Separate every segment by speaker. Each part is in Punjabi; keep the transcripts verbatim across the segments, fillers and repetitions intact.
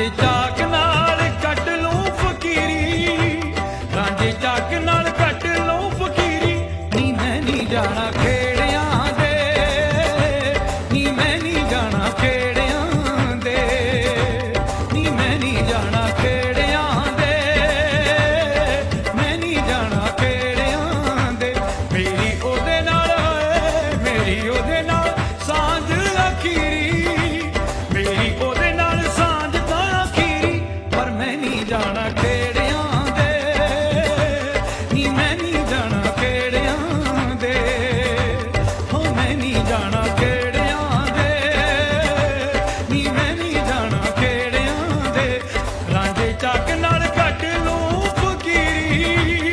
Speaker 1: ਰਾਂਝੇ ਚਾਕ ਨਾਲ ਕੱਟ ਲੂੰ ਫਕੀਰੀ, ਰਾਂਝੇ ਚਾਕ ਨਾਲ ਕੱਟ ਲੂੰ ਫਕੀਰੀ। ਨੀ ਮੈਂ ਨਹੀਂ ਜਾਣਾ ਖੇੜਿਆਂ ਦੇ, ਨੀ ਮੈਂ ਨਹੀਂ ਜਾਣਾ ਖੇੜਿਆਂ ਦੇ, ਨੀ ਮੈਂ ਨਹੀਂ ਜਾਣਾ ਖੇੜਿਆਂ ਦੇ, ਮੈਂ ਨਹੀਂ ਜਾਣਾ ਖੇੜਿਆਂ ਦੇ। ਮੇਰੀ ਉਹਦੇ ਨਾਲ ਮੇਰੀ ਉਹਦੇ ਨਾਲ ਸਾਂਝ ਅਖੀਰੀ, ਮੇਰੀ ਉਹਦੇ ਨਾਲ ਸਾਂਝ ਤਾਂ ਅਖੀਰੀ। ਪਰ ਮੈਂ ਨਹੀਂ ਜਾਣਾ ਖੇੜਿਆਂ ਦੇ, ਨੀ ਮੈਂ ਨਹੀਂ ਜਾਣਾ ਖੇੜਿਆਂ ਦੇ, ਹੋ ਮੈਂ ਨਹੀਂ ਜਾਣਾ ਖੇੜਿਆਂ ਦੇ, ਨੀ ਮੈਂ ਨਹੀਂ ਜਾਣਾ ਖੇੜਿਆਂ ਦੇ। ਰਾਂਝੇ ਚੱਕ ਨਾਲ ਕੱਟ ਲੂੰ ਫਕੀਰੀ।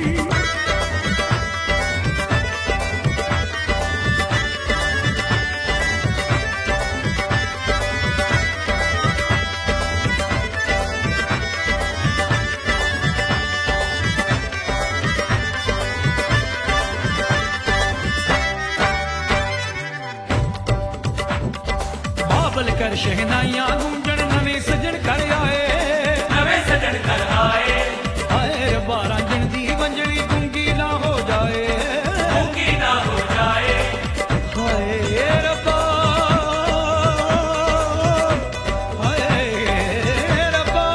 Speaker 1: ਬਾਬਲ ਕਰ ਸ਼ਹਿਨਾਈਆਂ ਗੂੰਜਣ, ਨਵੇਂ ਸੱਜਣ ਘਰ ਆਏ,
Speaker 2: ਨਵੇਂ ਸੱਜਣ ਘਰ ਆਏ।
Speaker 1: ਹਾਏ ਰੱਬਾ ਰਾਂਝਣ ਦੀ ਵੰਜਲੀ ਗੂੰਗੀ ਨਾ ਹੋ ਜਾਏ,
Speaker 2: ਗੂੰਗੀ ਨਾ ਹੋ ਜਾਏ।
Speaker 1: ਹਾਏ ਰੱਬਾ, ਹਾਏ ਰੱਬਾ,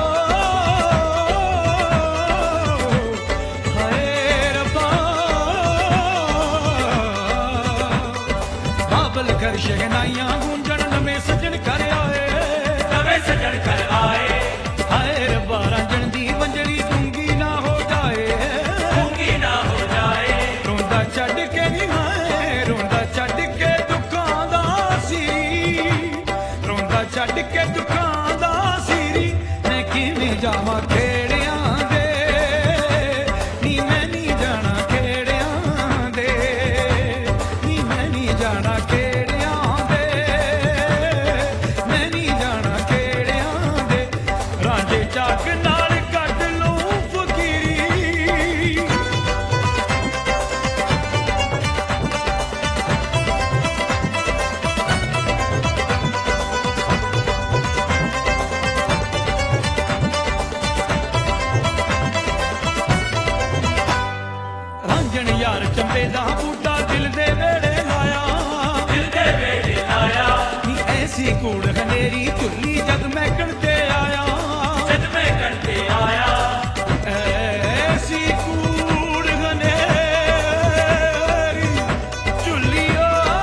Speaker 1: ਹਾਏ ਰੱਬਾ। ਬਾਬਲ ਕਰ ਸ਼ਹਿਨਾਈਆਂ ਗੂੰਜਣ, ਨਵੇਂ ਸੱਜਣ ਘਰ ਆਏ,
Speaker 2: ਨਵੇਂ ਸੱਜਣ ਘਰ ਆਏ।
Speaker 1: ਹਾਏ ਰੱਬਾ ਰਾਂਝਣ ਦੀ ਵੰਜਲੀ ਗੂੰਗੀ ਨਾ ਹੋ ਜਾਏ,
Speaker 2: ਗੂੰਗੀ ਨਾ ਹੋ ਜਾਏ।
Speaker 1: ਰੋਂਦਾ ਛੱਡ ਕੇ ਨੀ ਮੈਂ, ਰੋਂਦਾ ਛੱਡ ਕੇ ਦੁੱਖਾਂ ਦਾ ਸੀਰੀ, ਰੋਂਦਾ ਛੱਡ ਕੇ ਦੁੱਖਾਂ ਦਾ ਸੀਰੀ। ਮੈਂ ਕਿਵੇਂ ਜਾਵਾਂ ਖੇੜਿਆਂ ਦੇ, ਨੀ ਮੈਂ ਨਹੀਂ ਜਾਣਾ ਖੇੜਿਆਂ ਦੇ, ਨੀ ਮੈਂ ਨਹੀਂ ਜਾਣਾ ਖੇੜਿਆਂ ਦੇ, ਮੈਂ ਨਹੀਂ ਜਾਣਾ ਖੇੜਿਆਂ ਦੇ। ਰਾਂਝੇ ਚੱਕ ਨਾਲ ਕੱਢ ਲੂੰ ਫਕੀਰੀ। ਰਾਂਝਣ ਯਾਰ ਚੰਬੇ ਦਾ ਬੂਟਾ ਦਿਲ ਦੇ ਵੇੜੇ ਲਾਇਆ,
Speaker 2: ਦਿਲ ਦੇ ਵੇੜੇ ਲਾਇਆ।
Speaker 1: ਨੀ ਐਸੀ ਕੂੜ ਹਨੇਰੀ ਝੁੱਲੀ ਜਦ ਮੈਂ ਕਣਤੇ ਆਇਆ,
Speaker 2: ਜਦ ਮੈਂ ਕਣਤੇ ਆਇਆ।
Speaker 1: ਐਸੀ ਕੂੜ ਹਨੇਰੀ ਝੁੱਲੀਓ,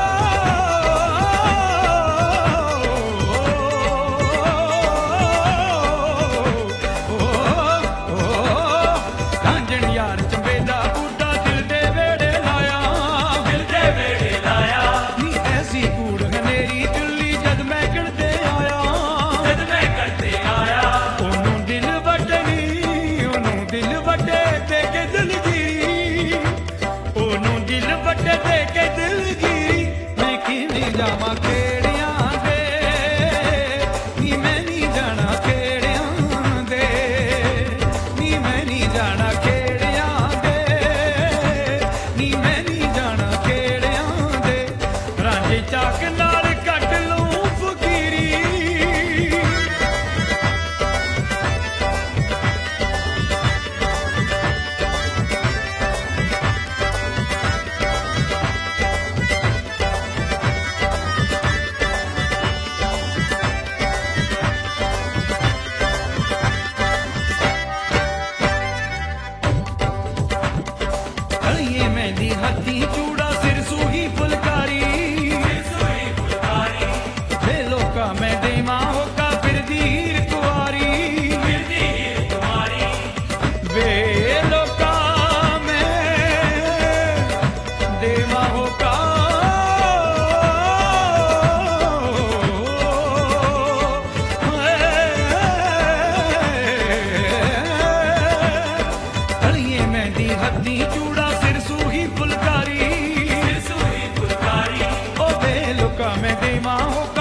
Speaker 1: ਰਾਂਝਣ ਯਾਰ ਚੰਬੇ ਦਾ ਬੂਟਾ ਦਿਲ ਦੇ ਵੇੜੇ ਲਾਇਆ,
Speaker 2: ਦਿਲ ਦੇ ਵੇੜੇ ਲਾਇਆ।
Speaker 1: ਨੀ ਐਸੀ ਕੂੜ ਹਨੇਰੀ ਝੁੱਲੀ ਜਦ ਮੈਂ ਕਣਤੇ ਆਇਆ।
Speaker 2: ਜਦ ਮੈਂ ਕਣਤੇ ਆਇਆ।
Speaker 1: ਉਹਨੂੰ ਦਿਲ ਵੱਟਣੀ, ਉਹਨੂੰ ਦਿਲ ਵੱਟੇ ਦੇ ਕੇ ਦਿਲਗੀਰੀ, ਉਹਨੂੰ ਦਿਲ ਵੱਟੇ ਦੇ ਕੇ ਦਿਲਗੀਰੀ। ਮੈਂ ਕਿਵੇਂ ਜਾਵਾਂ ਖੇੜਿਆਂ ਦੇ, ਨੀ ਮੈਂ ਨਹੀਂ ਜਾਣਾ ਖੇੜਿਆਂ ਦੇ, ਨੀ ਮੈਂ ਨਹੀਂ ਜਾਣਾ ਖੇੜਿਆਂ ਦੇ, ਨੀ ਮੈਂ ਨਹੀਂ ਜਾਣਾ ਖੇੜਿਆਂ ਦੇ। ਰਾਂਝੇ ਚੱਕ ਨਾਲ ਕੱਟ ਲੂੰ ਫਕੀਰੀ। ਗਲੀਏ ਮਹਿੰਦੀ ਹੱਥੀ ਚੂੜਾ, ਸਿਰ ਸੂਹੀ ਫੁਲਕਾਰੀ,
Speaker 2: ਸੋਈ ਫੁਲਕਾਰੀ।
Speaker 1: ਵੇ ਲੋਕਾਂ ਮੈਂ ਦੇਵਾਂ ਹੋਕਾ ਫਿਰਦੀ ਹੀਰ ਕੁਆਰੀ,
Speaker 2: ਫਿਰਦੀ ਹੀਰ ਕੁਮਾਰੀ।
Speaker 1: ਵੇ ਲੋਕਾਂ ਮੈਂ ਦੇਵਾਂ ਹੋਕਾ ਗਲੀਏ ਮਹਿੰਦੀ ਹੱਥੀ ਚੂੜਾ, ਸਿਰ ਸੂਹੀ ਫੁਲਕਾਰੀ,
Speaker 2: ਸੋਈ ਫੁਲਕਾਰੀ।
Speaker 1: ਓ ਵੇ ਲੋਕਾਂ ਮੈਂ ਦੇਵਾਂ ਹੋਕਾ